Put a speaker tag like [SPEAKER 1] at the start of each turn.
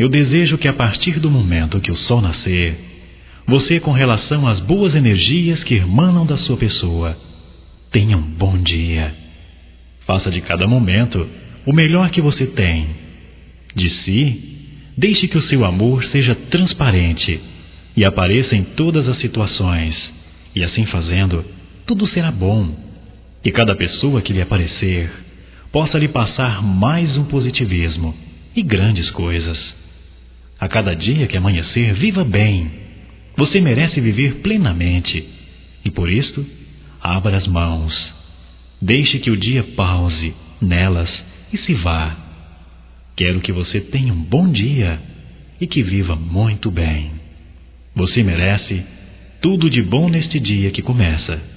[SPEAKER 1] Eu desejo que a partir do momento que o sol nascer, você, com relação às boas energias que emanam da sua pessoa, tenha um bom dia. Faça de cada momento o melhor que você tem. De si, deixe que o seu amor seja transparente e apareça em todas as situações, e assim fazendo, tudo será bom. E cada pessoa que lhe aparecer possa lhe passar mais um positivismo e grandes coisas. A cada dia que amanhecer, viva bem. Você merece viver plenamente. E por isto, abra as mãos. Deixe que o dia pause nelas e se vá. Quero que você tenha um bom dia e que viva muito bem. Você merece tudo de bom neste dia que começa.